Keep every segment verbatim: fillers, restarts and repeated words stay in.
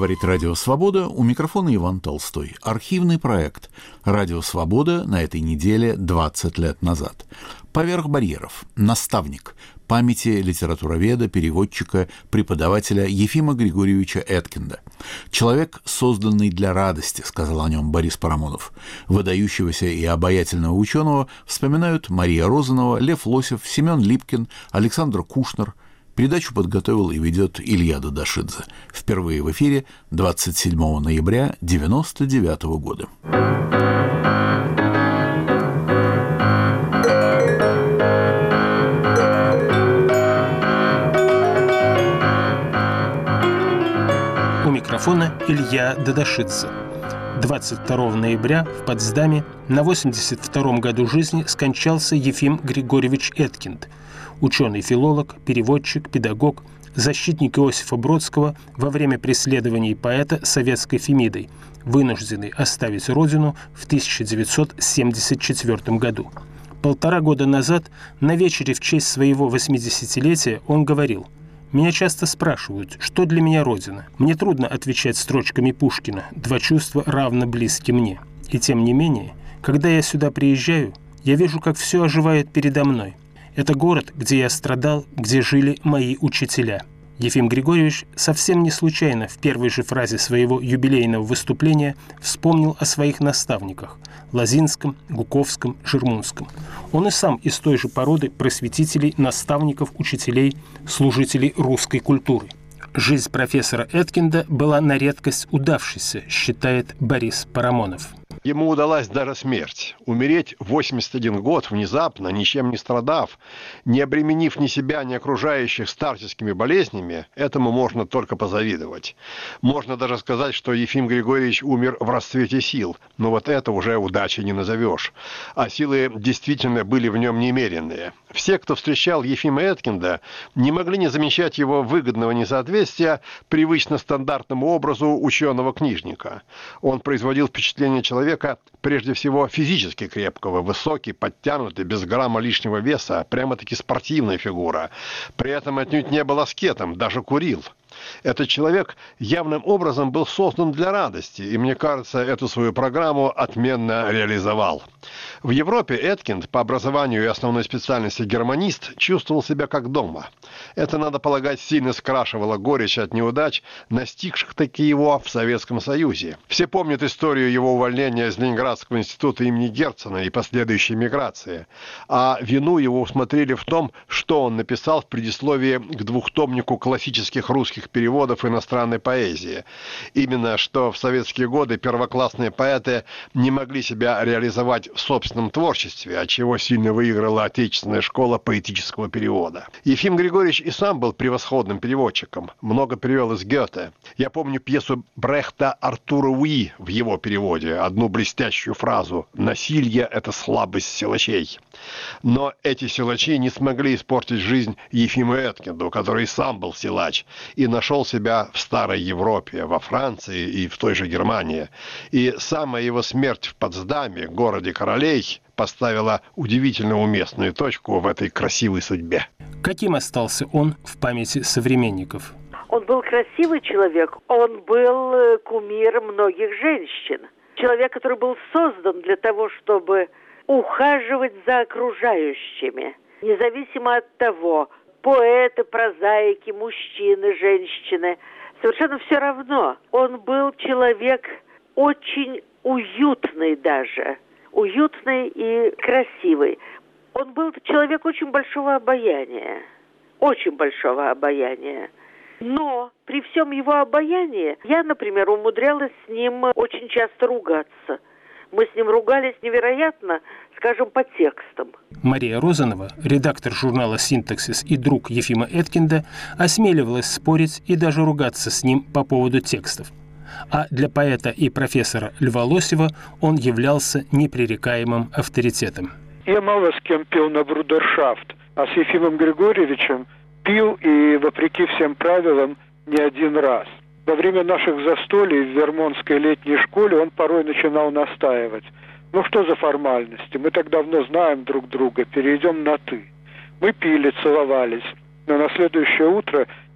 Говорит Радио Свобода, у микрофона Иван Толстой. Архивный проект «Радио Свобода» на этой неделе двадцать лет назад. «Поверх барьеров. Наставник» памяти литературоведа, переводчика, преподавателя Ефима Григорьевича Эткинда. «Человек, созданный для радости», — сказал о нем Борис Парамонов. Выдающегося и обаятельного ученого вспоминают Мария Розанова, Лев Лосев, Семен Липкин, Александр Кушнер. Передачу подготовил и ведет Илья Дадашидзе. Впервые в эфире двадцать седьмого ноября девяносто девятого года. У микрофона Илья Дадашидзе. двадцать второго ноября в Потсдаме на восемьдесят втором году жизни скончался Ефим Григорьевич Эткинд, ученый-филолог, переводчик, педагог, защитник Иосифа Бродского во время преследований поэта советской Фемидой, вынужденный оставить родину в тысяча девятьсот семьдесят четвёртом году. Полтора года назад на вечере в честь своего восьмидесятилетия он говорил: «Меня часто спрашивают, что для меня Родина. Мне трудно отвечать строчками Пушкина, два чувства равно близки мне. И тем не менее, когда я сюда приезжаю, я вижу, как все оживает передо мной. Это город, где я страдал, где жили мои учителя». Ефим Григорьевич совсем не случайно в первой же фразе своего юбилейного выступления вспомнил о своих наставниках – Лозинском, Гуковском, Жирмунском. Он и сам из той же породы просветителей, наставников, учителей, служителей русской культуры. Жизнь профессора Эткинда была на редкость удавшейся, считает Борис Парамонов. Ему удалась даже смерть. Умереть в восемьдесят один год внезапно, ничем не страдав, не обременив ни себя, ни окружающих старческими болезнями, этому можно только позавидовать. Можно даже сказать, что Ефим Григорьевич умер в расцвете сил, но вот это уже удачей не назовешь. А силы действительно были в нем немеренные. Все, кто встречал Ефима Эткинда, не могли не замечать его выгодного несоответствия привычно стандартному образу ученого-книжника. Он производил впечатление человека, прежде всего, физически крепкого, высокий, подтянутый, без грамма лишнего веса, прямо-таки спортивная фигура. При этом отнюдь не был аскетом, даже курил. Этот человек явным образом был создан для радости, и, мне кажется, эту свою программу отменно реализовал. В Европе Эткинд, по образованию и основной специальности германист, чувствовал себя как дома. Это, надо полагать, сильно скрашивало горечь от неудач, настигших таки его в Советском Союзе. Все помнят историю его увольнения из Ленинградского института имени Герцена и последующей миграции. А вину его усмотрели в том, что он написал в предисловии к двухтомнику классических русских переводов иностранной поэзии. Именно что в советские годы первоклассные поэты не могли себя реализовать в собственном творчестве, от чего сильно выиграла отечественная школа поэтического перевода. Ефим Григорьевич и сам был превосходным переводчиком. Много перевел из Гёте. Я помню пьесу Брехта «Артура Уи» в его переводе, одну блестящую фразу: «Насилие – это слабость силачей». Но эти силачи не смогли испортить жизнь Ефиму Эткинду, который сам был силач, и нашел себя в старой Европе, во Франции и в той же Германии. И самая его смерть в Потсдаме, городе королей, поставила удивительно уместную точку в этой красивой судьбе. Каким остался он в памяти современников? Он был красивый человек, он был кумиром многих женщин. Человек, который был создан для того, чтобы ухаживать за окружающими, независимо от того, поэты, прозаики, мужчины, женщины, совершенно все равно. Он был человек очень уютный даже, уютный и красивый. Он был человек очень большого обаяния, очень большого обаяния. Но при всем его обаянии я, например, умудрялась с ним очень часто ругаться. Мы с ним ругались невероятно, скажем, по текстам. Мария Розанова, редактор журнала «Синтаксис» и друг Ефима Эткинда, осмеливалась спорить и даже ругаться с ним по поводу текстов. А для поэта и профессора Льва Лосева он являлся непререкаемым авторитетом. Я мало с кем пил на брудершафт, а с Ефимом Григорьевичем пил и, вопреки всем правилам, не один раз. Во время наших застолий в Вермонтской летней школе он порой начинал настаивать. Ну что за формальности? Мы так давно знаем друг друга, перейдем на «ты». Мы пили, целовались. Но на следующее утро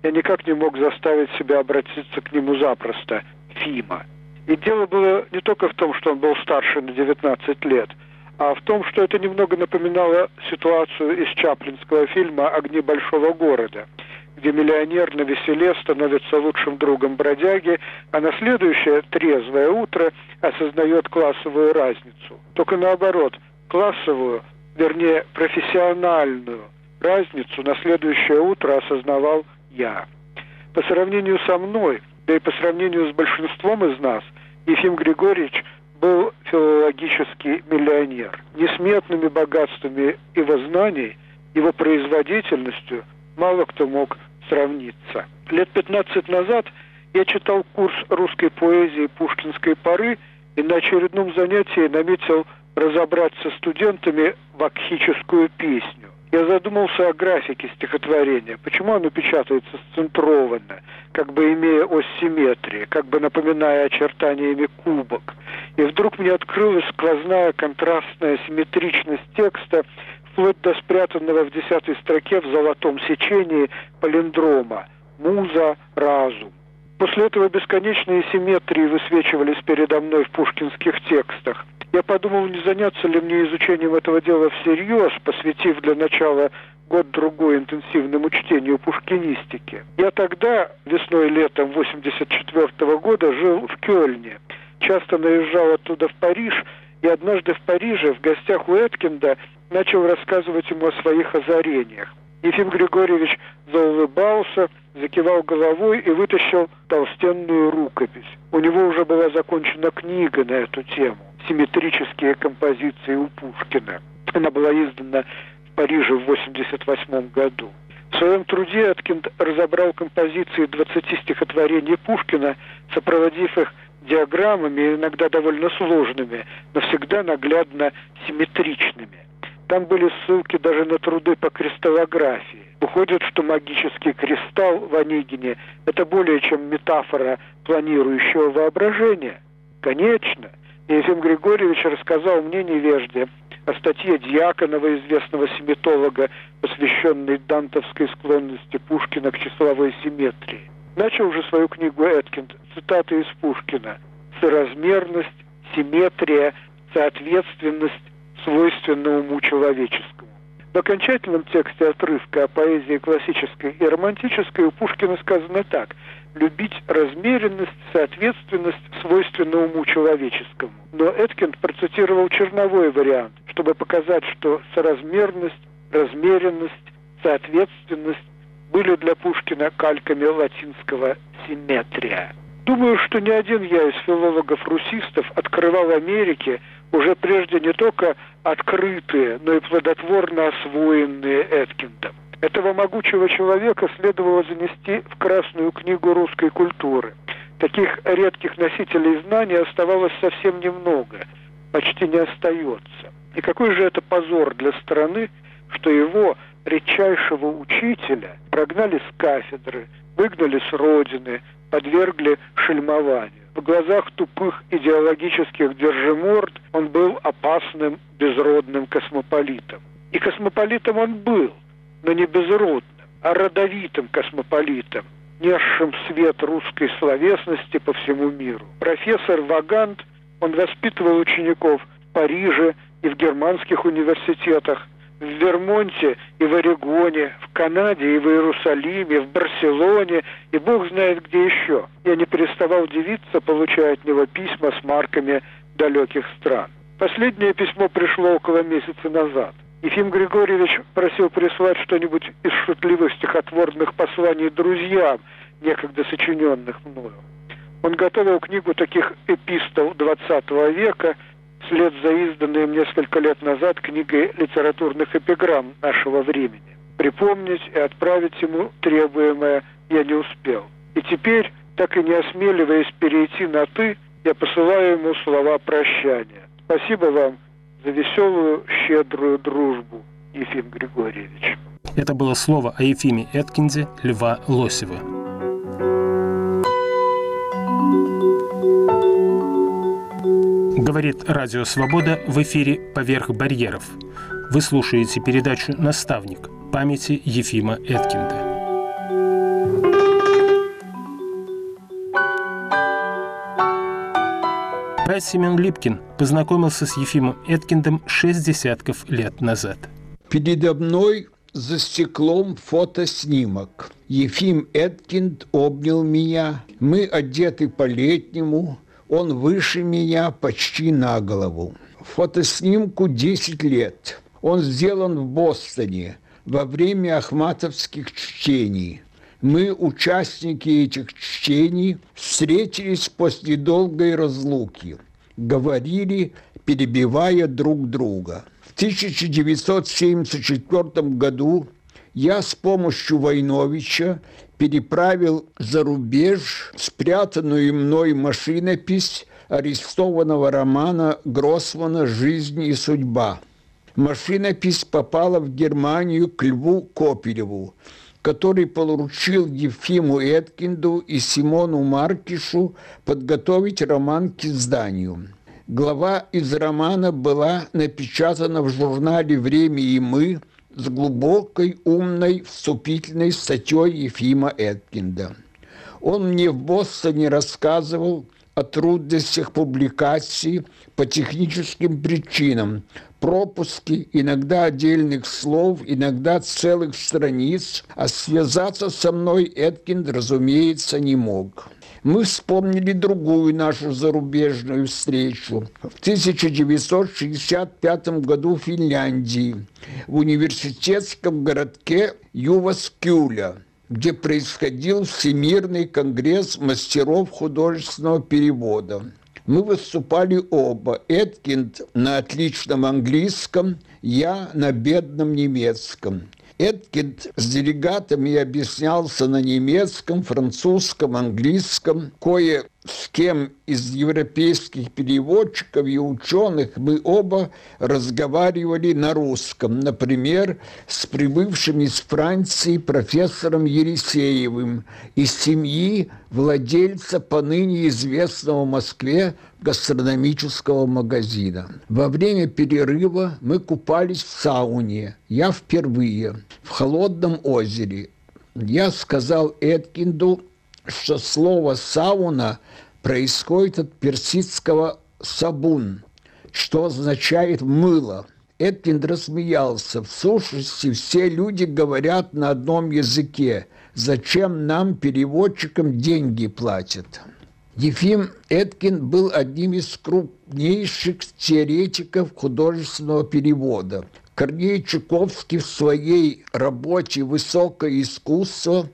я никак не мог заставить себя обратиться к нему запросто Фима. И дело было не только в том, что он был старше на девятнадцать лет, а в том, что это немного напоминало ситуацию из чаплинского фильма «Огни большого города», где миллионер навеселе становится лучшим другом бродяги, а на следующее трезвое утро осознает классовую разницу. Только наоборот, классовую, вернее, профессиональную разницу на следующее утро осознавал я. По сравнению со мной, да и по сравнению с большинством из нас, Ефим Григорьевич был филологический миллионер. Несметными богатствами его знаний, его производительностью мало кто мог сравниться. Лет пятнадцать назад я читал курс русской поэзии пушкинской поры и на очередном занятии наметил разобрать со студентами вакхическую песню. Я задумался о графике стихотворения, почему оно печатается сцентрованно, как бы имея ось симметрии, как бы напоминая очертаниями кубок. И вдруг мне открылась сквозная контрастная симметричность текста, вплоть до спрятанного в десятой строке в золотом сечении палиндрома «Муза, разум». После этого бесконечные симметрии высвечивались передо мной в пушкинских текстах. Я подумал, не заняться ли мне изучением этого дела всерьез, посвятив для начала год-другой интенсивному чтению пушкинистики. Я тогда, весной и летом восемьдесят четвёртого года, жил в Кёльне. Часто наезжал оттуда в Париж, и однажды в Париже, в гостях у Эткинда, начал рассказывать ему о своих озарениях. Ефим Григорьевич заулыбался, закивал головой и вытащил толстенную рукопись. У него уже была закончена книга на эту тему «Симметрические композиции у Пушкина». Она была издана в Париже в восемьдесят восьмом году. В своем труде Эткинд разобрал композиции двадцати стихотворений Пушкина, сопроводив их диаграммами, иногда довольно сложными, но всегда наглядно симметричными. Там были ссылки даже на труды по кристаллографии. Выходит, что магический кристалл в Онегине – это более чем метафора планирующего воображения. Конечно. Ефим Григорьевич рассказал мне, невежде, о статье Дьяконова, известного семитолога, посвященной дантовской склонности Пушкина к числовой симметрии. Начал же свою книгу Эткинд цитаты из Пушкина: «Соразмерность, симметрия, соответственность свойственно уму человеческому». В окончательном тексте отрывка о поэзии классической и романтической у Пушкина сказано так: «Любить размеренность, соответственность свойственно уму человеческому». Но Эткинд процитировал черновой вариант, чтобы показать, что соразмерность, размеренность, соответственность были для Пушкина кальками латинского «симметрия». Думаю, что ни один я из филологов-русистов открывал Америке уже прежде не только открытые, но и плодотворно освоенные Эткиндом. Этого могучего человека следовало занести в Красную книгу русской культуры. Таких редких носителей знаний оставалось совсем немного, почти не остается. И какой же это позор для страны, что его, редчайшего учителя, прогнали с кафедры, выгнали с родины, подвергли шельмованию. В глазах тупых идеологических держиморд он был опасным безродным космополитом. И космополитом он был, но не безродным, а родовитым космополитом, несшим свет русской словесности по всему миру. Профессор Вагант, он воспитывал учеников в Париже и в германских университетах, в Вермонте и в Орегоне, в Канаде и в Иерусалиме, в Барселоне и бог знает где еще. Я не переставал удивиться, получая от него письма с марками далеких стран. Последнее письмо пришло около месяца назад. Ефим Григорьевич просил прислать что-нибудь из шутливых стихотворных посланий друзьям, некогда сочиненных мною. Он готовил книгу таких эпистол двадцатого века, вслед за изданной им несколько лет назад книгой литературных эпиграмм нашего времени. Припомнить и отправить ему требуемое я не успел. И теперь, так и не осмеливаясь перейти на «ты», я посылаю ему слова прощания. Спасибо вам за веселую, щедрую дружбу, Ефим Григорьевич. Это было слово о Ефиме Эткинде Льва Лосева. Говорит Радио Свобода в эфире «Поверх барьеров». Вы слушаете передачу «Наставник. Памяти Ефима Эткинда». Поэт Семен Липкин познакомился с Ефимом Эткиндом шесть десятков лет назад. Передо мной за стеклом фотоснимок. Ефим Эткинд обнял меня. Мы одеты по-летнему. Он выше меня почти на голову. Фотоснимку десять лет. Он сделан в Бостоне во время ахматовских чтений. Мы, участники этих чтений, встретились после долгой разлуки. Говорили, перебивая друг друга. В тысяча девятьсот семьдесят четвёртом году я с помощью Войновича переправил за рубеж спрятанную мной машинопись арестованного романа Гроссмана «Жизнь и судьба». Машинопись попала в Германию к Льву Копелеву, который поручил Ефиму Эткинду и Симону Маркишу подготовить роман к изданию. Глава из романа была напечатана в журнале «Время и мы» с глубокой, умной, вступительной статьей Ефима Эткинда. Он мне в Бостоне рассказывал о трудностях публикации по техническим причинам, пропуски, иногда отдельных слов, иногда целых страниц, а связаться со мной Эткинд, разумеется, не мог. Мы вспомнили другую нашу зарубежную встречу в тысяча девятьсот шестьдесят пятом году в Финляндии, в университетском городке Юваскюля, где происходил Всемирный конгресс мастеров художественного перевода. Мы выступали оба. Эткинд на отличном английском, я на бедном немецком. Эткинд с делегатами объяснялся на немецком, французском, английском. Кое с кем из европейских переводчиков и ученых мы оба разговаривали на русском. Например, с прибывшим из Франции профессором Елисеевым из семьи владельца поныне известного в Москве гастрономического магазина. Во время перерыва мы купались в сауне. Я впервые в холодном озере. Я сказал Эткинду, что слово «сауна» происходит от персидского «сабун», что означает «мыло». Эткинд рассмеялся. В сущности, все люди говорят на одном языке. Зачем нам, переводчикам, деньги платят? Ефим Эткинд был одним из крупнейших теоретиков художественного перевода. Корней Чуковский в своей работе «Высокое искусство»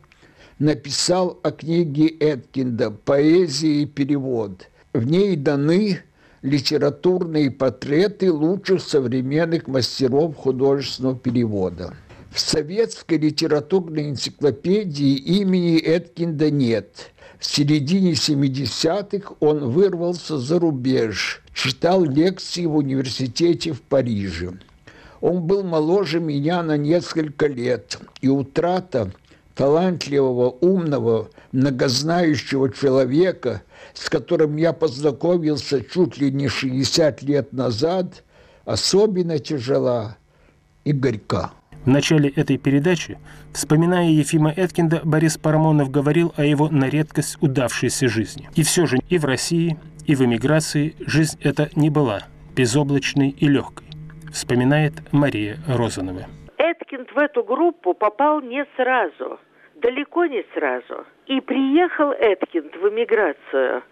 написал о книге Эткинда «Поэзия и перевод». В ней даны литературные портреты лучших современных мастеров художественного перевода. В советской литературной энциклопедии имени Эткинда нет. В середине семидесятых он вырвался за рубеж, читал лекции в университете в Париже. Он был моложе меня на несколько лет, и утрата талантливого, умного, многознающего человека, с которым я познакомился чуть ли не шестьдесят лет назад, особенно тяжела и горька. В начале этой передачи, вспоминая Ефима Эткинда, Борис Парамонов говорил о его на редкость удавшейся жизни. И все же и в России, и в эмиграции жизнь эта не была безоблачной и легкой, вспоминает Мария Розанова. Эткинд в эту группу попал не сразу, далеко не сразу. И приехал Эткинд в эмиграцию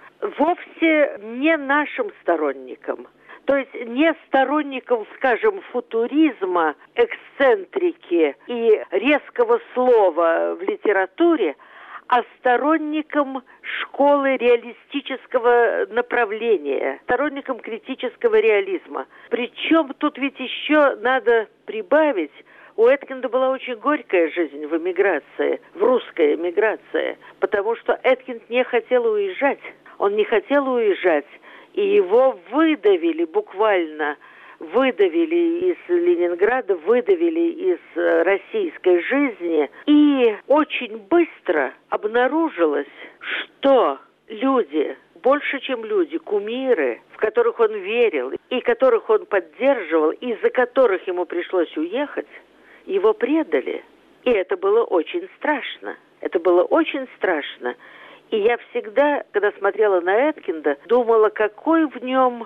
вовсе не нашим сторонником. То есть не сторонником, скажем, футуризма, эксцентрики и резкого слова в литературе, а сторонником школы реалистического направления, сторонником критического реализма. Причем тут ведь еще надо прибавить, у Эткинда была очень горькая жизнь в эмиграции, в русской эмиграции, потому что Эткинд не хотел уезжать. Он не хотел уезжать, и его выдавили буквально, выдавили из Ленинграда, выдавили из российской жизни. И очень быстро обнаружилось, что люди, больше чем люди, кумиры, в которых он верил, и которых он поддерживал, из-за которых ему пришлось уехать, его предали. И это было очень страшно. Это было очень страшно. И я всегда, когда смотрела на Эткинда, думала, какой в нем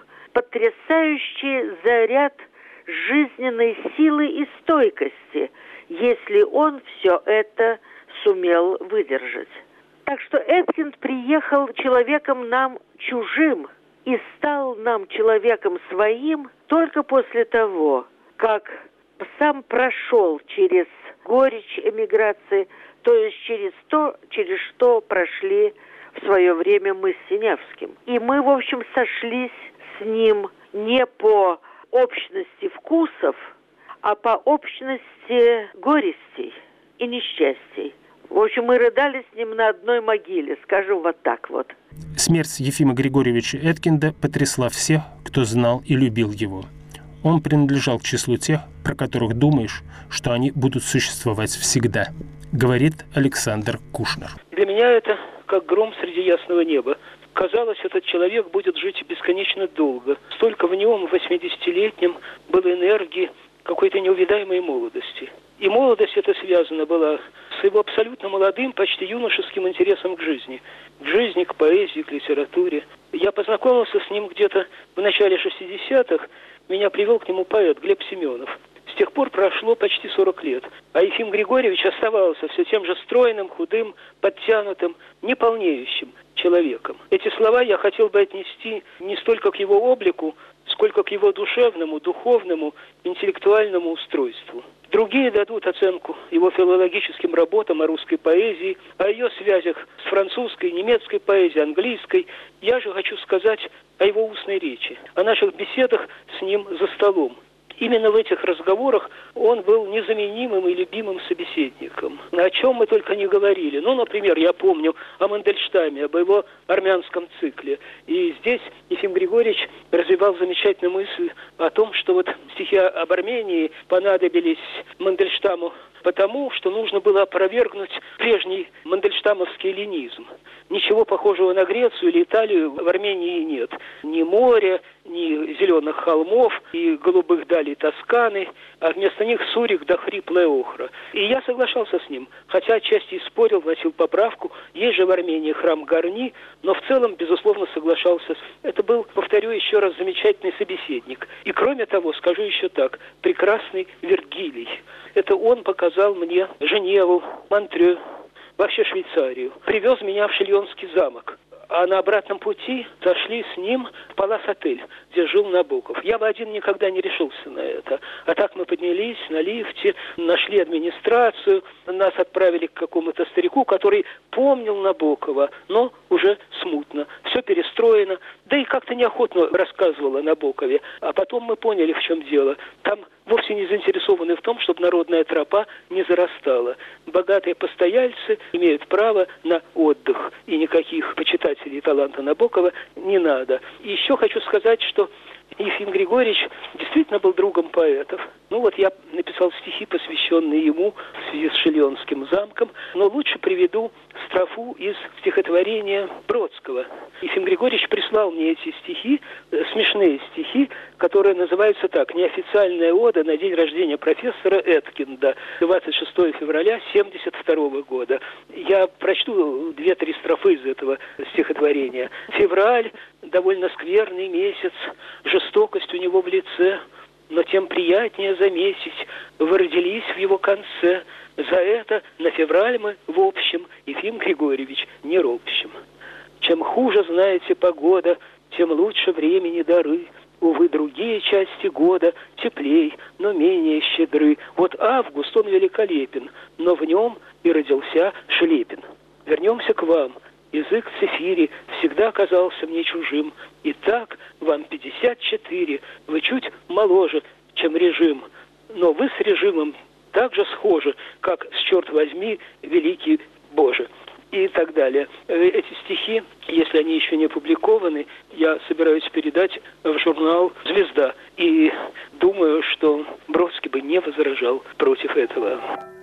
потрясающий заряд жизненной силы и стойкости, если он все это сумел выдержать. Так что Эткинд приехал человеком нам чужим и стал нам человеком своим только после того, как сам прошел через горечь эмиграции, то есть через то, через что прошли в свое время мы с Синявским. И мы, в общем, сошлись с ним не по общности вкусов, а по общности горестей и несчастий. В общем, мы рыдали с ним на одной могиле, скажем вот так вот. Смерть Ефима Григорьевича Эткинда потрясла всех, кто знал и любил его. Он принадлежал к числу тех, про которых думаешь, что они будут существовать всегда, говорит Александр Кушнер. Для меня это как гром среди ясного неба. Казалось, этот человек будет жить бесконечно долго. Столько в нем, восьмидесятилетнем, было энергии, какой-то неувидаемой молодости. И молодость эта связана была с его абсолютно молодым, почти юношеским интересом к жизни. К жизни, к поэзии, к литературе. Я познакомился с ним где-то в начале шестидесятых. Меня привел к нему поэт Глеб Семенов. С тех пор прошло почти сорок лет. А Ефим Григорьевич оставался все тем же стройным, худым, подтянутым, неполнеющим человеком. Эти слова я хотел бы отнести не столько к его облику, сколько к его душевному, духовному, интеллектуальному устройству. Другие дадут оценку его филологическим работам о русской поэзии, о ее связях с французской, немецкой поэзией, английской. Я же хочу сказать о его устной речи, о наших беседах с ним за столом. Именно в этих разговорах он был незаменимым и любимым собеседником. О чем мы только не говорили. Ну, например, я помню о Мандельштаме, об его армянском цикле. И здесь Ефим Григорьевич развивал замечательную мысль о том, что вот стихи об Армении понадобились Мандельштаму потому, что нужно было опровергнуть прежний мандельштамовский эллинизм. Ничего похожего на Грецию или Италию в Армении нет. Ни моря, ни зеленых холмов, и голубых далей Тосканы, а вместо них сурик да хриплая охра. И я соглашался с ним, хотя отчасти и спорил, вносил поправку. Есть же в Армении храм Гарни, но в целом, безусловно, соглашался. Это был, повторю еще раз, замечательный собеседник. И кроме того, скажу еще так, прекрасный Вергилий. Это он показал мне Женеву, Монтрeux, вообще Швейцарию. Привез меня в Шильонский замок. А на обратном пути зашли с ним в Палас-отель, где жил Набоков. Я бы один никогда не решился на это. А так мы поднялись на лифте, нашли администрацию, нас отправили к какому-то старику, который помнил Набокова, но уже смутно. Все перестроено. Да и как-то неохотно рассказывал о Набокове. А потом мы поняли, в чем дело. Там вовсе не заинтересованы в том, чтобы народная тропа не зарастала. Богатые постояльцы имеют право на отдых. И никаких почитателей таланта Набокова не надо. И еще хочу сказать, что Ефим Григорьевич действительно был другом поэтов. Ну вот я написал стихи, посвященные ему в связи с Шильонским замком, но лучше приведу строфу из стихотворения Бродского. Ефим Григорьевич прислал мне эти стихи, э, смешные стихи, которые называются так: «Неофициальная ода на день рождения профессора Эткинда, двадцать шестого февраля семьдесят второго года». Я прочту две-три строфы из этого стихотворения. «Февраль — довольно скверный месяц, жестокость у него в лице, но тем приятнее заметить, вы родились в его конце. За это на февраль мы, в общем, Ефим Григорьевич, не ропщим. Чем хуже, знаете, погода, тем лучше времени дары. Увы, другие части года теплей, но менее щедры. Вот август, он великолепен, но в нем и родился Шлепин. Вернемся к вам. Язык цифири всегда казался мне чужим. Итак, вам пятьдесят четыре, вы чуть моложе, чем режим. Но вы с режимом так же схожи, как с, черт возьми, великий Боже». И так далее. Эти стихи, если они еще не опубликованы, я собираюсь передать в журнал «Звезда». И думаю, что Бродский бы не возражал против этого.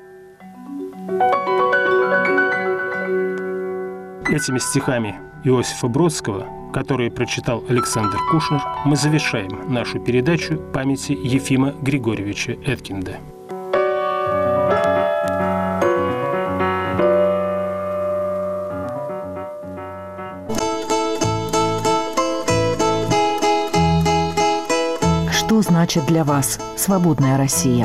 Этими стихами Иосифа Бродского, которые прочитал Александр Кушнер, мы завершаем нашу передачу памяти Ефима Григорьевича Эткинда. Что значит для вас свободная Россия?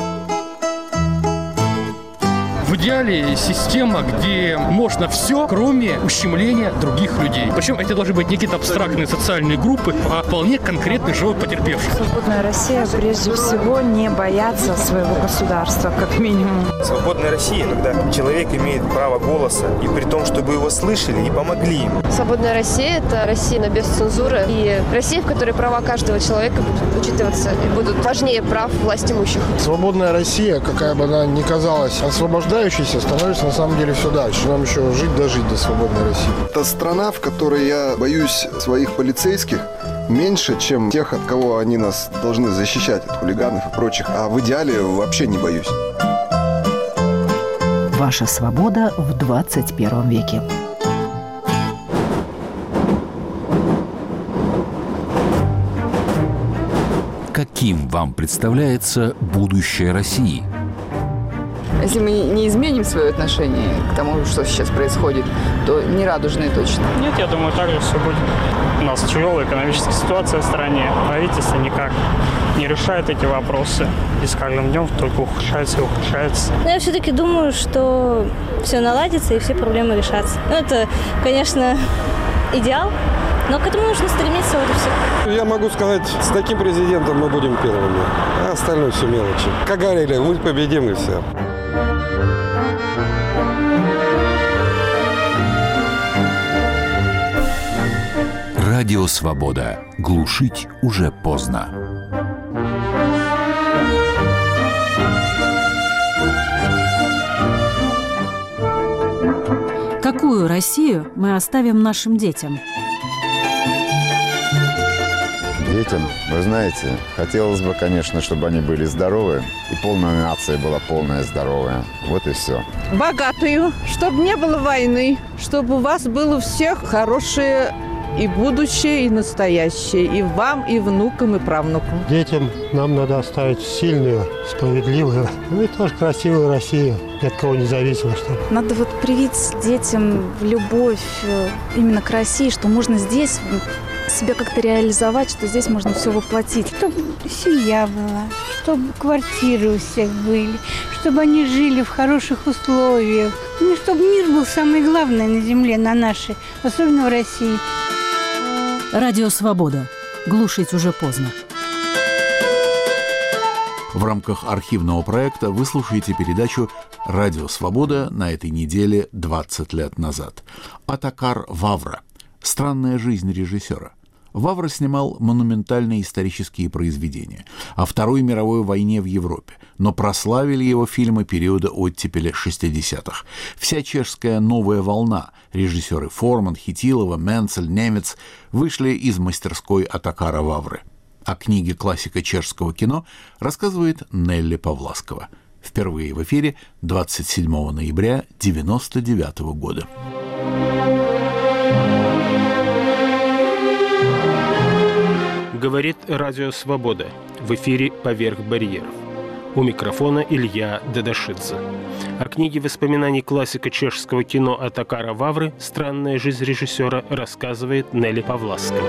В идеале система, где можно все, кроме ущемления других людей. Причем это должны быть не какие-то абстрактные социальные группы, а вполне конкретный живой потерпевший. Свободная Россия, прежде всего, не бояться своего государства, как минимум. Свободная Россия, когда человек имеет право голоса, и при том, чтобы его слышали и помогли ему. Свободная Россия – это Россия без цензуры, и Россия, в которой права каждого человека будут учитываться и будут важнее прав власть имущих. Свободная Россия, какая бы она ни казалась освобождающей, становится на самом деле все дальше. Нам еще жить дожить до свободной России. Это страна, в которой я боюсь своих полицейских меньше, чем тех, от кого они нас должны защищать, от хулиганов и прочих. А в идеале вообще не боюсь. Ваша свобода в двадцать первом веке. Каким вам представляется будущее России? Если мы не изменим свое отношение к тому, что сейчас происходит, то не радужные точно. Нет, я думаю, так же все будет. У нас тяжелая экономическая ситуация в стране. Правительство никак не решает эти вопросы. И с каждым днем только ухудшается и ухудшается. Но я все-таки думаю, что все наладится и все проблемы решатся. Ну, это, конечно, идеал, но к этому нужно стремиться, вот и все. Я могу сказать, с таким президентом мы будем первыми, а остальное все мелочи. Как говорили, мы победим и все. Радио «Свобода». Глушить уже поздно. Какую Россию мы оставим нашим детям? Детям, вы знаете, хотелось бы, конечно, чтобы они были здоровы, и полная нация была полная здоровая. Вот и все. Богатую, чтобы не было войны, чтобы у вас было у всех хорошее и будущее, и настоящее, и вам, и внукам, и правнукам. Детям нам надо оставить сильную, справедливую, ну и тоже красивую Россию, ни от кого не зависимо. Чтобы... Надо вот привить детям любовь именно к России, что можно здесь себя как-то реализовать, что здесь можно все воплотить. Чтобы семья была, чтобы квартиры у всех были, чтобы они жили в хороших условиях. Ну, чтобы мир был самое главное на земле, на нашей, особенно в России. Радио «Свобода». Глушить уже поздно. В рамках архивного проекта вы слушаете передачу «Радио Свобода» на этой неделе двадцать лет назад. Отакар Вавра. Странная жизнь режиссера. Вавра снимал монументальные исторические произведения о Второй мировой войне в Европе, но прославили его фильмы периода оттепели шестидесятых. Вся чешская новая волна, режиссеры Форман, Хитилова, Менцель, Немец, вышли из мастерской Отакара Вавры. О книге классика чешского кино рассказывает Нелли Павласкова. Впервые в эфире двадцать седьмого ноября девяносто девятого года. Говорит Радио Свобода. В эфире «Поверх барьеров». У микрофона Илья Дадашидзе. О книге воспоминаний классика чешского кино Отакара Вавры «Странная жизнь режиссера» рассказывает Нелли Павласкова.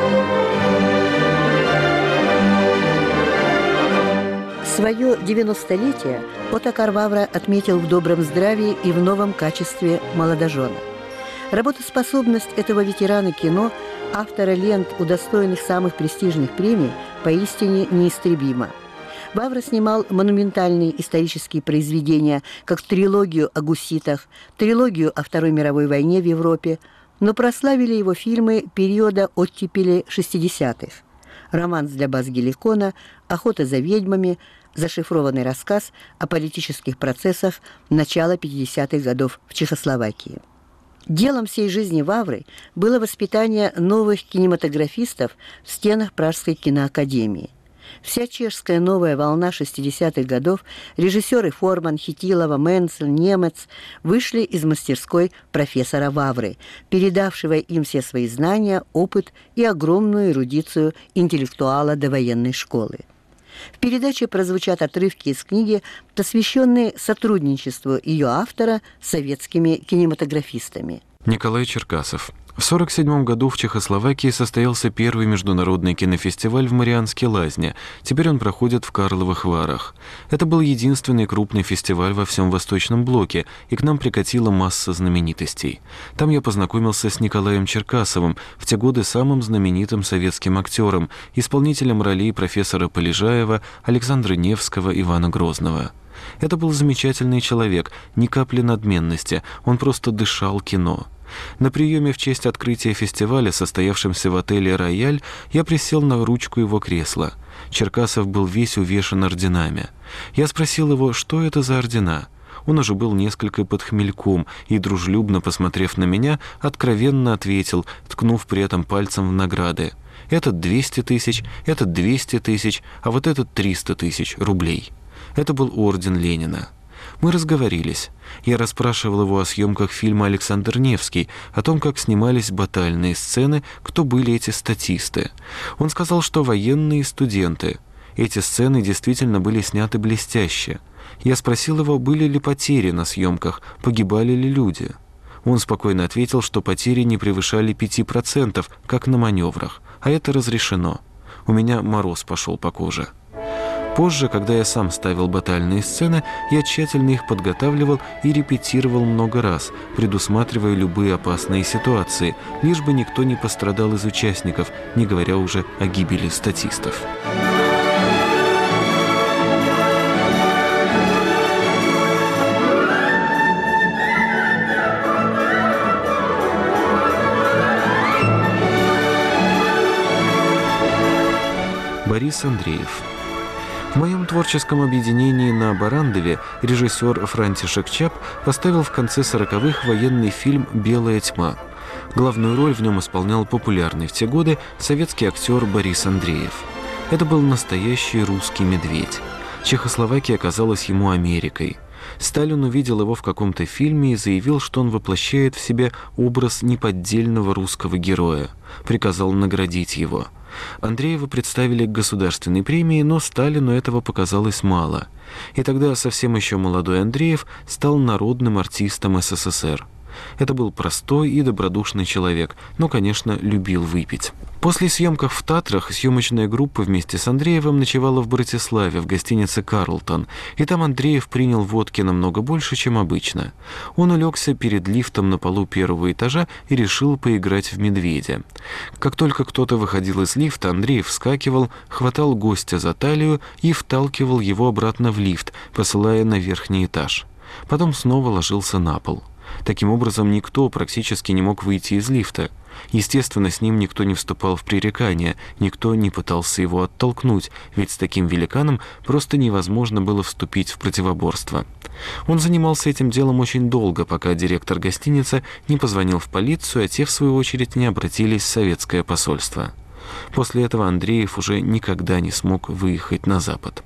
Свое девяностолетие Отакар Вавра отметил в добром здравии и в новом качестве молодожена. Работоспособность этого ветерана кино, автора лент, удостоенных самых престижных премий, поистине неистребима. Вавра снимал монументальные исторические произведения, как трилогию о гуситах, трилогию о Второй мировой войне в Европе, но прославили его фильмы периода оттепели шестидесятых. «Романс для Бас-Геликона», «Охота за ведьмами», зашифрованный рассказ о политических процессах начала пятидесятых годов в Чехословакии. Делом всей жизни Вавры было воспитание новых кинематографистов в стенах Пражской киноакадемии. Вся чешская новая волна шестидесятых годов, режиссеры Форман, Хитилова, Менцель, Немец вышли из мастерской профессора Вавры, передавшего им все свои знания, опыт и огромную эрудицию интеллектуала довоенной школы. В передаче прозвучат отрывки из книги, посвященные сотрудничеству ее автора с советскими кинематографистами. Николай Черкасов. В сорок седьмом году в Чехословакии состоялся первый международный кинофестиваль в Марианской Лазне. Теперь он проходит в Карловых Варах. Это был единственный крупный фестиваль во всем Восточном блоке, и к нам прикатила масса знаменитостей. Там я познакомился с Николаем Черкасовым, в те годы самым знаменитым советским актером, исполнителем ролей профессора Полежаева, Александра Невского, Ивана Грозного. Это был замечательный человек, ни капли надменности, он просто дышал кино. На приеме в честь открытия фестиваля, состоявшемся в отеле «Рояль», я присел на ручку его кресла. Черкасов был весь увешан орденами. Я спросил его, что это за ордена. Он уже был несколько под хмельком и, дружелюбно посмотрев на меня, откровенно ответил, ткнув при этом пальцем в награды. «Этот двести тысяч, этот двести тысяч, а вот этот триста тысяч рублей». Это был орден Ленина. Мы разговорились. Я расспрашивал его о съемках фильма «Александр Невский», о том, как снимались батальные сцены, кто были эти статисты. Он сказал, что военные студенты. Эти сцены действительно были сняты блестяще. Я спросил его, были ли потери на съемках, погибали ли люди. Он спокойно ответил, что потери не превышали пяти процентов, как на маневрах, а это разрешено. У меня мороз пошел по коже. Позже, когда я сам ставил батальные сцены, я тщательно их подготавливал и репетировал много раз, предусматривая любые опасные ситуации, лишь бы никто не пострадал из участников, не говоря уже о гибели статистов. Борис Андреев. В моем творческом объединении на Барандове режиссер Франтишек Чап поставил в конце сороковых военный фильм «Белая тьма». Главную роль в нем исполнял популярный в те годы советский актер Борис Андреев. Это был настоящий русский медведь. Чехословакия оказалась ему Америкой. Сталин увидел его в каком-то фильме и заявил, что он воплощает в себе образ неподдельного русского героя. Приказал наградить его. Андреева представили к государственной премии, но Сталину этого показалось мало. И тогда совсем еще молодой Андреев стал народным артистом СССР. Это был простой и добродушный человек, но, конечно, любил выпить. После съемок в Татрах съемочная группа вместе с Андреевым ночевала в Братиславе в гостинице «Карлтон», и там Андреев принял водки намного больше, чем обычно. Он улегся перед лифтом на полу первого этажа и решил поиграть в медведя. Как только кто-то выходил из лифта, Андреев вскакивал, хватал гостя за талию и вталкивал его обратно в лифт, посылая на верхний этаж. Потом снова ложился на пол. Таким образом, никто практически не мог выйти из лифта. Естественно, с ним никто не вступал в пререкания, никто не пытался его оттолкнуть, ведь с таким великаном просто невозможно было вступить в противоборство. Он занимался этим делом очень долго, пока директор гостиницы не позвонил в полицию, а те, в свою очередь, не обратились в советское посольство. После этого Андреев уже никогда не смог выехать на Запад.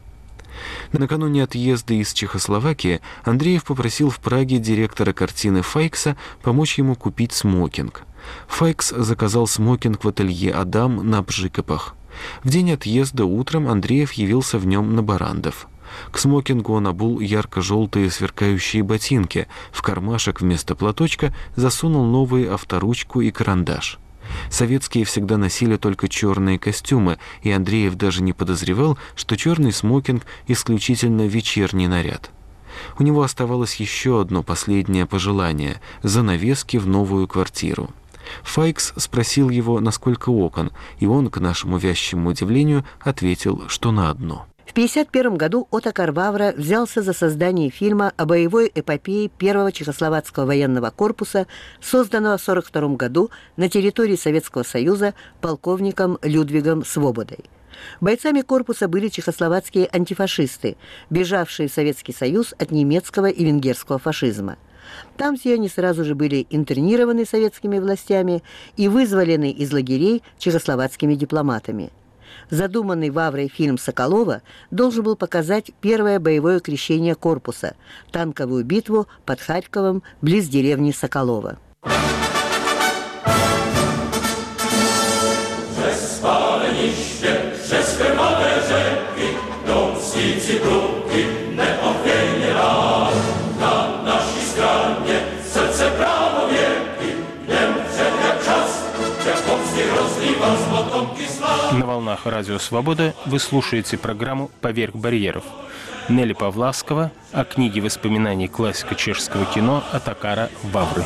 Накануне отъезда из Чехословакии Андреев попросил в Праге директора картины Файкса помочь ему купить смокинг. Файкс заказал смокинг в ателье «Адам» на Бжикопах. В день отъезда утром Андреев явился в нем на Барандов. К смокингу он обул ярко-желтые сверкающие ботинки, в кармашек вместо платочка засунул новые авторучку и карандаш. Советские всегда носили только черные костюмы, и Андреев даже не подозревал, что черный смокинг – исключительно вечерний наряд. У него оставалось еще одно последнее пожелание – занавески в новую квартиру. Файкс спросил его, на сколько окон, и он, к нашему вящему удивлению, ответил, что на одно. В тысяча девятьсот пятьдесят первом году Оттокар Вавра взялся за создание фильма о боевой эпопее первого чехословацкого военного корпуса, созданного в сорок втором году на территории Советского Союза полковником Людвигом Свободой. Бойцами корпуса были чехословацкие антифашисты, бежавшие в Советский Союз от немецкого и венгерского фашизма. Там все они сразу же были интернированы советскими властями и вызволены из лагерей чехословацкими дипломатами. Задуманный Ваврой фильм Соколова должен был показать первое боевое крещение корпуса – танковую битву под Харьковом близ деревни Соколова. На волнах Радио Свобода вы слушаете программу «Поверх барьеров». Нелли Павласкова о книге воспоминаний классика чешского кино Отакара Вавры.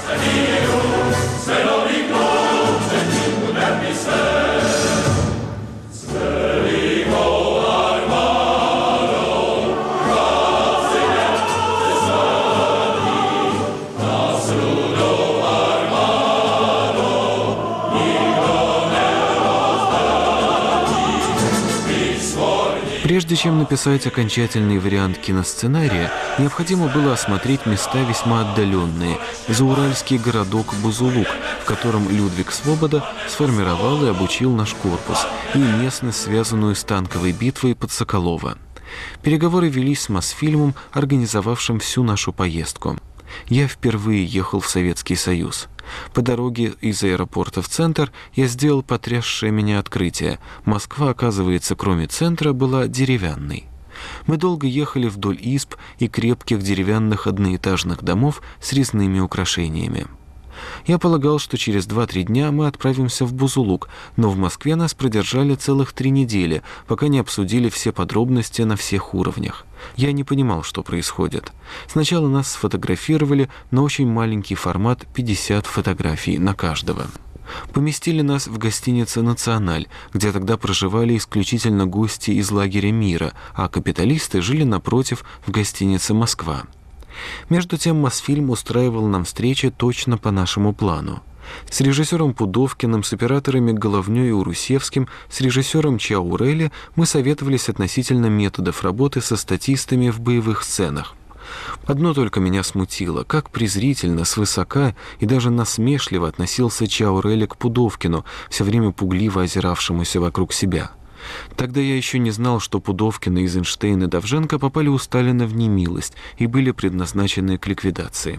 Прежде чем написать окончательный вариант киносценария, необходимо было осмотреть места весьма отдаленные, зауральский городок Бузулук, в котором Людвиг Свобода сформировал и обучил наш корпус, и местность, связанную с танковой битвой под Соколово. Переговоры велись с Мосфильмом, организовавшим всю нашу поездку. Я впервые ехал в Советский Союз. По дороге из аэропорта в центр я сделал потрясшее меня открытие. Москва, оказывается, кроме центра, была деревянной. Мы долго ехали вдоль изб и крепких деревянных одноэтажных домов с резными украшениями. Я полагал, что через два-три дня мы отправимся в Бузулук, но в Москве нас продержали целых три недели, пока не обсудили все подробности на всех уровнях. Я не понимал, что происходит. Сначала нас сфотографировали на очень маленький формат пятьдесят фотографий на каждого. Поместили нас в гостинице «Националь», где тогда проживали исключительно гости из лагеря мира, а капиталисты жили напротив в гостинице «Москва». Между тем Мосфильм устраивал нам встречи точно по нашему плану. С режиссером Пудовкиным, с операторами Головнёй и Урусевским, с режиссером Чаурели мы советовались относительно методов работы со статистами в боевых сценах. Одно только меня смутило, как презрительно, свысока и даже насмешливо относился Чаурели к Пудовкину, все время пугливо озиравшемуся вокруг себя. Тогда я еще не знал, что Пудовкин, Эйзенштейн и Довженко попали у Сталина в немилость и были предназначены к ликвидации.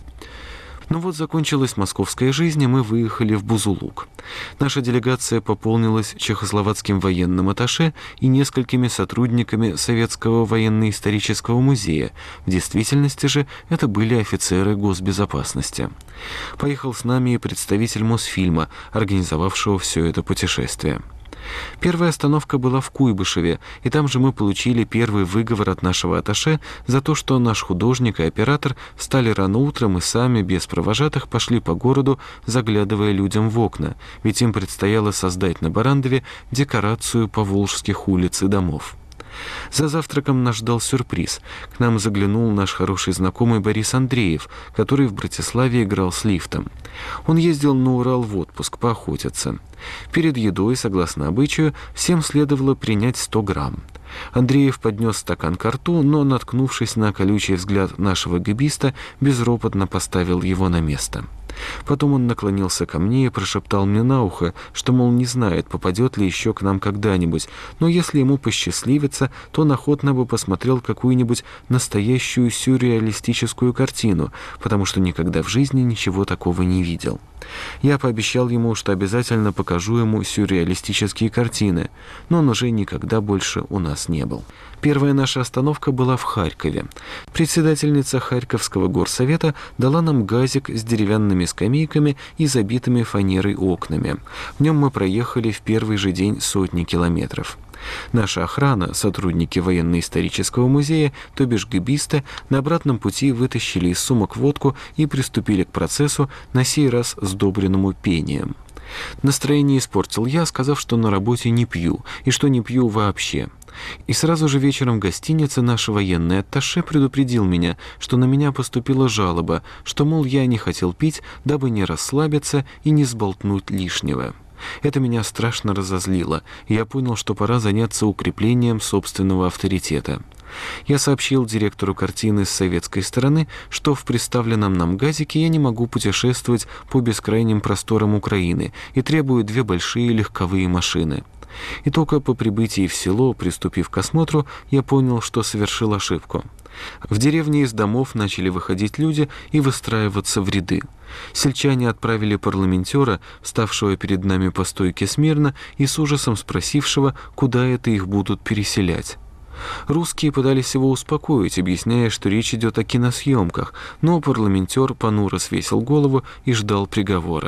Ну вот закончилась московская жизнь, и мы выехали в Бузулук. Наша делегация пополнилась чехословацким военным атташе и несколькими сотрудниками Советского военно-исторического музея. В действительности же это были офицеры госбезопасности. Поехал с нами и представитель Мосфильма, организовавшего все это путешествие. Первая остановка была в Куйбышеве, и там же мы получили первый выговор от нашего атташе за то, что наш художник и оператор встали рано утром и сами, без провожатых, пошли по городу, заглядывая людям в окна, ведь им предстояло создать на Барандове декорацию поволжских улиц и домов. За завтраком нас ждал сюрприз. К нам заглянул наш хороший знакомый Борис Андреев, который в Братиславе играл с лифтом. Он ездил на Урал в отпуск поохотиться. Перед едой, согласно обычаю, всем следовало принять сто грамм. Андреев поднес стакан ко рту, но, наткнувшись на колючий взгляд нашего гэбиста, безропотно поставил его на место. Потом он наклонился ко мне и прошептал мне на ухо, что, мол, не знает, попадет ли еще к нам когда-нибудь, но если ему посчастливится, то он охотно бы посмотрел какую-нибудь настоящую сюрреалистическую картину, потому что никогда в жизни ничего такого не видел. Я пообещал ему, что обязательно покажу ему сюрреалистические картины, но он уже никогда больше у нас не был. Первая наша остановка была в Харькове. Председательница Харьковского горсовета дала нам газик с деревянными скамейками и забитыми фанерой окнами. В нем мы проехали в первый же день сотни километров. Наша охрана, сотрудники военно-исторического музея, то бишь гэбисты, на обратном пути вытащили из сумок водку и приступили к процессу, на сей раз сдобренному пением. Настроение испортил я, сказав, что на работе не пью, и что не пью вообще. И сразу же вечером в гостинице наш военный атташе предупредил меня, что на меня поступила жалоба, что, мол, я не хотел пить, дабы не расслабиться и не сболтнуть лишнего. Это меня страшно разозлило, и я понял, что пора заняться укреплением собственного авторитета. Я сообщил директору картины с советской стороны, что в представленном нам газике я не могу путешествовать по бескрайним просторам Украины и требую две большие легковые машины. И только по прибытии в село, приступив к осмотру, я понял, что совершил ошибку. В деревне из домов начали выходить люди и выстраиваться в ряды. Сельчане отправили парламентера, вставшего перед нами по стойке смирно и с ужасом спросившего, куда это их будут переселять. Русские пытались его успокоить, объясняя, что речь идет о киносъемках, но парламентер понуро свесил голову и ждал приговора.